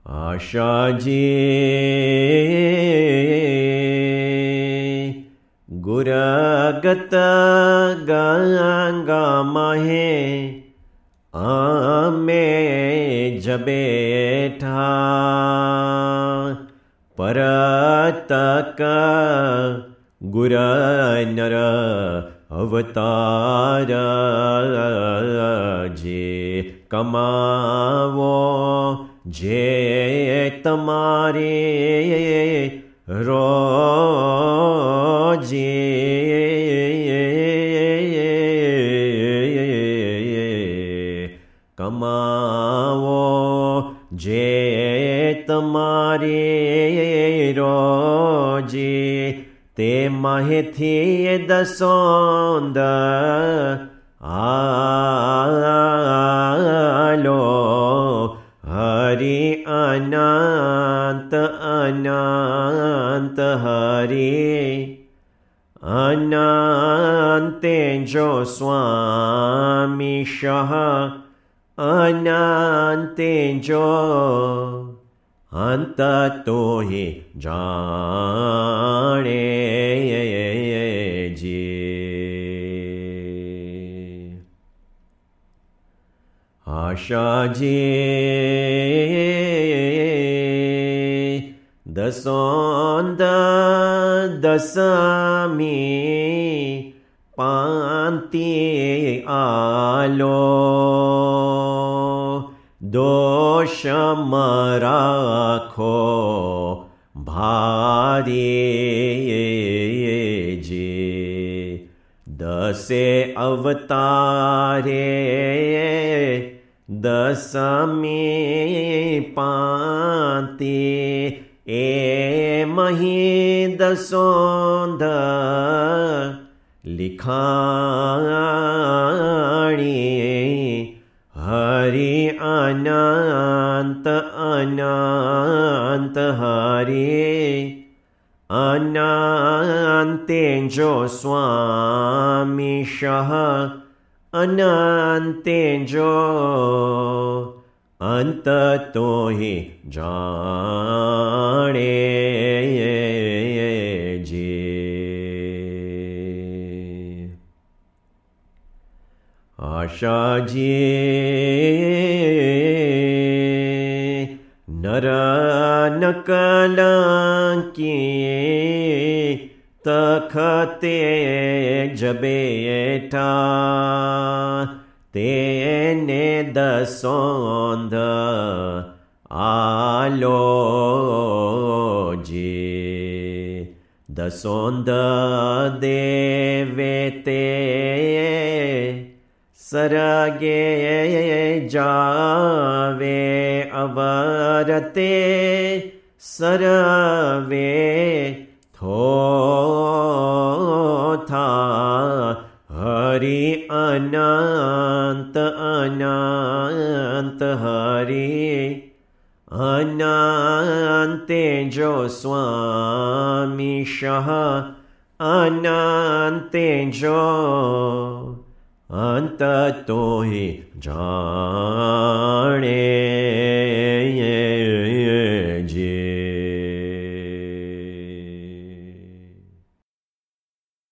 आशा जी गुरगत गंगा माहे आमे जबेठा परतक गुर नर अवतार जे कमावो जे तमारे रोजे कमावो जे तमारे रोजे ते माहेथी दसोंद आलो हरि अनंत अनंत हरि अनंते जो स्वामी शः अनंते जो अंत तो ही जाने जी आशा जी दसोंद दसमी पांति आलो दोष मराखो भारी जी दसे अवतारे दसमी पांति ए मही दसोंद लिखाणी हरि अनंत अनंत हरि अनंते जो स्वामी शः अनंते जो अंत तो ही जाने जी आशा जी नर नकलंकी तखते जबेठा तेने दसोंद आलो जी दसोंद देवे ते सरगे जावे अवरते सरवे थो था हरि अनंत अनंत हरि अनंते जो स्वामी शः अनंते जो अंत तो ही जाने